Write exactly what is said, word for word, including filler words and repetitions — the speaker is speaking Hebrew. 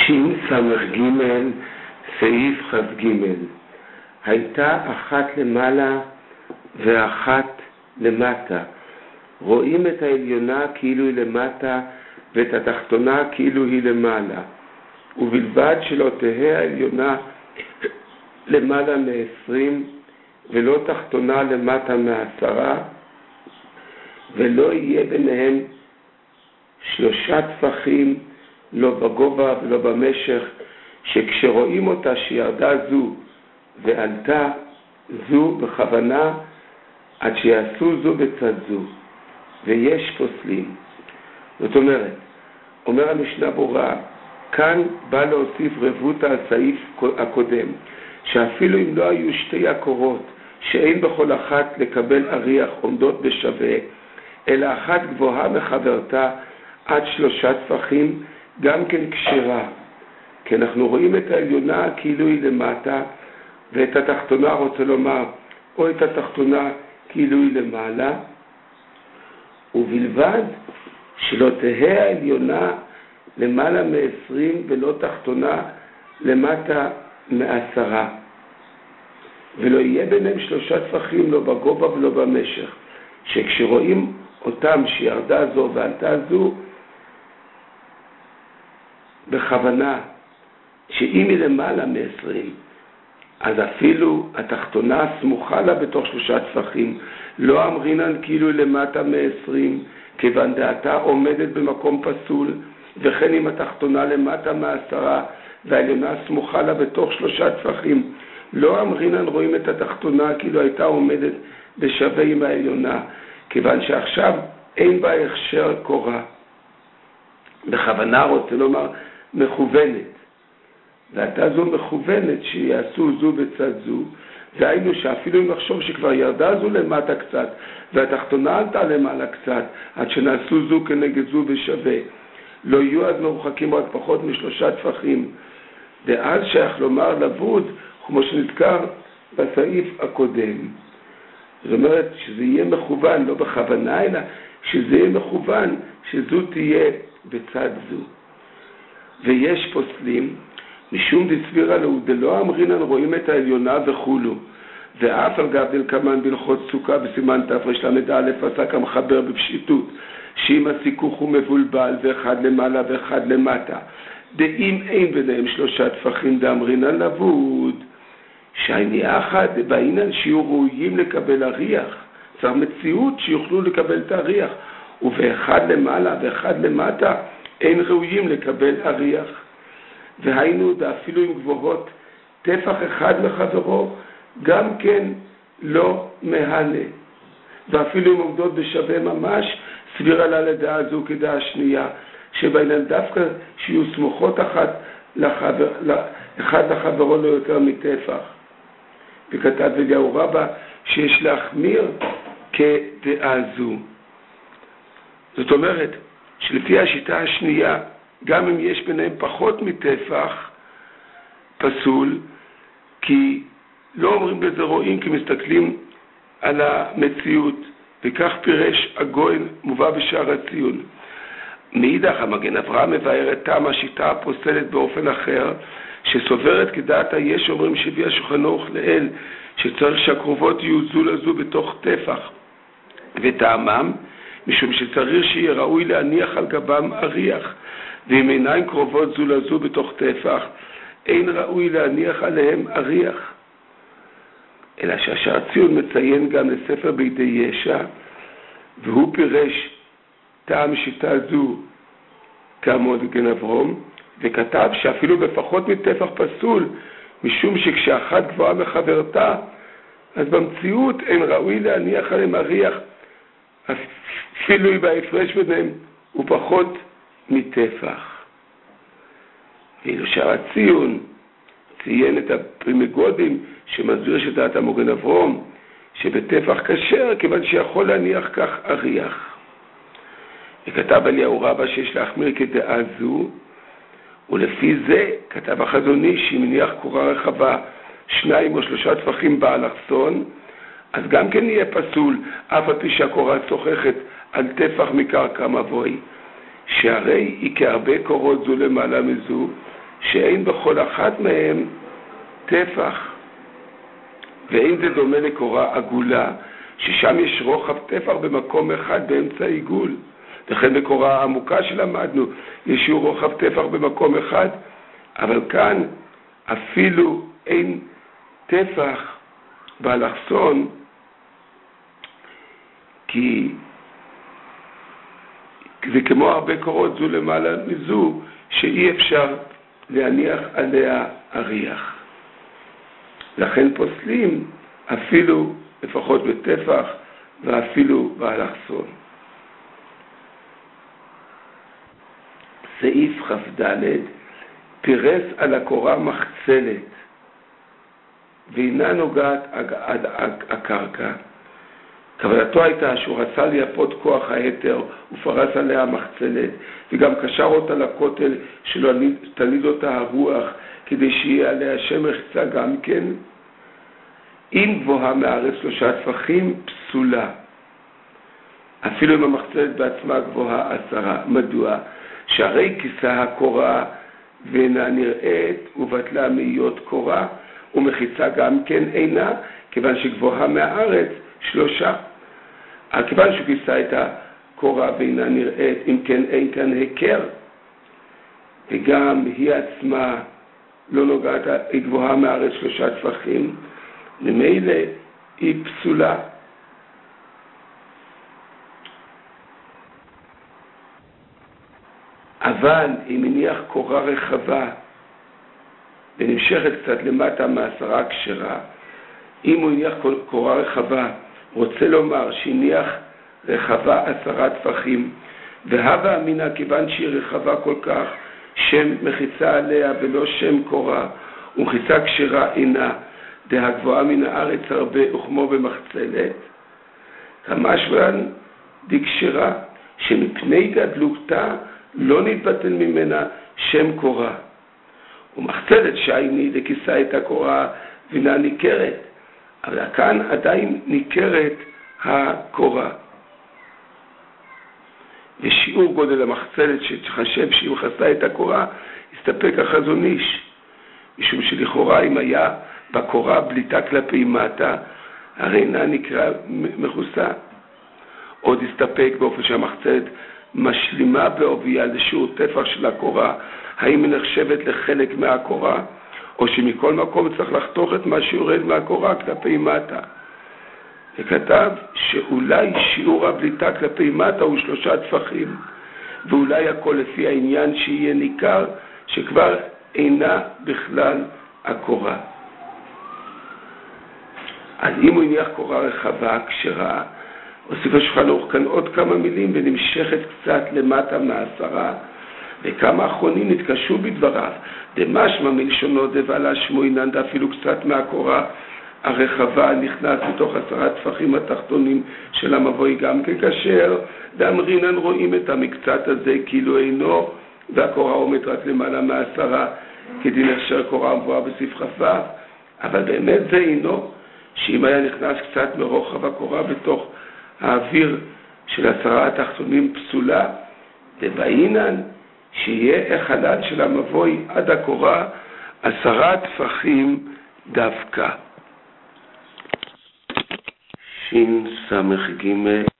שין סמך ג' סעיף ח"ג. הייתה אחת למעלה ואחת למטה. רואים את העליונה כאילו היא למטה ואת התחתונה כאילו היא למעלה. ובלבד שלא תהא העליונה למעלה מעשרים ולא תחתונה למטה מעשרה, ולא יהיה ביניהם שלושה טפחים, לא בגובה ולא במשך, שכשרואים אותה שירדה זו ועלתה זו בכוונה, עד שיעשו זו בצד זו, ויש פוסלים. זאת אומרת, אומר המשנה ברורה, כאן בא להוסיף רבותא הסעיף הקודם, שאפילו אם לא היו שתי הקורות שאין בכל אחת לקבל אריח עומדות בשווה, אלא אחת גבוהה מחברתה עד שלושה טפחים, גם כן כשרה. כי אנחנו רואים את העליונה כאילו היא למטה, ואת התחתונה, רוצה לומר, או את התחתונה כאילו היא למעלה, ובלבד שלא תהא העליונה למעלה מעשרים ולא תחתונה למטה מעשרה, ולא יהיה ביניהם שלושה טפחים, לא בגובה ולא במשך, שכשרואים אותם שירדה זו ועלתה זו בכוונה, שאם היא למעלה מ-עשרים, אז אפילו התחתונה סמוכה לה בתוך שלושה טפחים, לא אמרינן כאילו היא למטה מ-עשרים, כיוון דעתה עומדת במקום פסול, וכן אם התחתונה למטה מעשרה והעליונה סמוכה לה בתוך שלושה טפחים, לא אמרינן רואים את התחתונה כאילו הייתה עומדת בשווה עם העליונה, כיוון שעכשיו אין בה הכשר קורה. בכוונה רוצה לומר מכוונת, והייתה זו מכוונת שיעשו זו בצד זו, והיינו שאפילו אם נחשוב שכבר ירדה זו למטה קצת והתחתונה עלתה למעלה קצת, עד שנעשו זו כנגד זו בשווה, לא יהיו אז מרוחקים רק פחות משלושה טפחים, ואז שייך לומר לבוד כמו שנזכר בסעיף הקודם. זאת אומרת שזה יהיה מכוון, לא בכוונה, אלא שזה יהיה מכוון שזו תהיה בצד זו. ויש פוסלים, משום דסבירה לו דלא אמרינן רואים את העליונה וכולו, ואף על גב דלקמן בהלכות סוכה בסימן תרל"א עסק המחבר בפשיטות, שאם הסיכוך הוא מבולבל ואחד למעלה ואחד למטה, דאם אין ביניהם שלושה טפחים דאמרינן לבוד, שהעניין אחד בעינן שיהיו ראויים לקבל אריח, צריך מציאות שיוכלו לקבל את האריח, ובאחד למעלה ואחד למטה אין ראויים לקבל אריח. והיינו אפילו עם גבוהות טפח אחד לחברו, גם כן לא מהנה, ואפילו עם עומדות בשווה ממש, סבירה לה לדעה זו כדעה שנייה, שבעינן דווקא שיהיו סמוכות אחת לחבר, אחד לחברו לא יותר מטפח. וכתב אליהו רבא שיש להחמיר כדעה זו. זאת אומרת שלפי השיטה השנייה, גם אם יש ביניהם פחות מטפח פסול, כי לא אומרים בזה רואים, כי מסתכלים על המציאות, וכך פירש הגויין מובא בשער הציון. מאידך המגן אברהם מבאר את טעם השיטה הפוסלת באופן אחר, שסוברת כדעת היש אומרים שהביא השולחן ערוך לאל, שצריך שהקרובות יהיו זו לזו בתוך טפח, וטעמם משום שצריך שיהיה ראוי להניח על גבם אריח, ואם אינן קרובות זו לזו בתוך טפח, אין ראוי להניח עליהם אריח. אלא שהשער ציון מציין גם לספר בידי ישע, והוא פירש טעם שיטה זו כעמוד מגן אברהם, וכתב שאפילו בפחות מטפח פסול, משום שכשאחת גבוהה מחברתה, אז במציאות אין ראוי להניח עליהם אריח, אפילו אם ההפרש ביניהם הוא פחות מטפח. ואילו שער הציון ציין את הפרימגודים שמסביר שדעת המגן אברהם שבטפח כשר, כיוון שיכול להניח כך אריח. וכתב אליהו רבא שיש להחמיר כדעה זו, ולפי זה כתב החזון איש שאם מניח קורה רחבה שניים או שלושה טפחים באלכסון, אז גם כן יהיה פסול, אף על פי שהקורה צוחכת על טפח מקרקע מבוי, שהרי היא כהרבה קורות זו למעלה מזו, שאין בכל אחת מהם טפח, ואין זה דומה לקורה עגולה, ששם יש רוחב טפח במקום אחד באמצע עיגול. לכן בקורה העמוקה שלמדנו, יש רוחב טפח במקום אחד, אבל כאן אפילו אין טפח באלכסון, כי זה כמו הרבה קורות זו למעלה מזו, שאי אפשר להניח עליה אריח. לכן פוסלים אפילו לפחות בטפח ואפילו באלכסון. סעיף כ"ד פירס על הקורה מחצלת ואינה נוגעת עד הקרקע. כוונתו הייתה שהוא רצה לייפות כוח היתר ופרס עליה מחצלת, וגם קשר אותה לכותל שלא תליד אותה הרוח, כדי שיהיה עליה שם רחצה גם כן. אם גבוהה מארץ שלושה טפחים, פסולה. אפילו אם המחצלת בעצמה גבוהה עשרה. מדוע? שהרי כיסה הקורה ואינה נראית ובטלה מהיות קורה, ומחיצה גם כן אינה, כיוון שגבוהה מהארץ שלושה. כיוון שהוא כיסה את הקורה ואינה נראית, אם כן אין כאן היכר, וגם היא עצמה לא נוגעת, היא גבוהה מהארץ שלושה טפחים, ממילא היא פסולה. אבל אם הניח קורה רחבה ונמשכת קצת למטה מעשרה כשרה, אם הוא הניח קורה רחבה, רוצה לומר שהניח רחבה עשרה טפחים, והווה אמינה כיוון שהיא רחבה כל כך, שם מחיצה עליה ולא שם קורה, ומחיצה כשרה אינה, דהגבוהה מן הארץ הרבה וכמו במחצלת, כמשמען דקשרה, שמפני גדלותה לא נתבטל ממנה שם קורה. ומחצלת שייני לכיסה את הקורה ואינה ניכרת, אבל כאן עדיין ניכרת הקורה. ושיעור גודל המחצלת שתחשב שהיא מכסה את הקורה, הסתפק החזון איש, משום שלכאורה אם היה בקורה בליטה כלפי מטה, הרי אינה נקרא מכוסה. עוד הסתפק באופן שהמחצלת משלימה בעוביה לשיעור טפח של הקורה, האם היא נחשבת לחלק מהקורה, או שמכל מקום צריך לחתוך את מה שיורד מהקורה כלפי מטה. וכתב שאולי שיעור הבליטה כלפי מטה הוא שלושה טפחים, ואולי הכל לפי העניין שיהיה ניכר שכבר אינה בכלל הקורה. אז אם הוא הניח קורה רחבה, כשרה, הוסיף השולחן ערוך כאן עוד כמה מילים ונמשכת קצת למטה מעשרה, וכמה אחרונים נתקשו בדבריו, דמשמע מלשונו דבעלה שמועינן אפילו קצת מהקורה הרחבה נכנס בתוך עשרה טפחים התחתונים של המבוי גם ככשר, ואמרינן רואים את המקצת הזה כאילו אינו, והקורה עומד רק למעלה מעשרה, כדין אשר קורה מבואה בסעיף כ"ו, אבל באמת זה אינו, שאם היה נכנס קצת מרוחב הקורה בתוך האוויר של עשרה התחתונים פסולה, דבעינן שיהיה החלל של המבוי עד הקורה עשרה טפחים דווקא. שין סמך ג'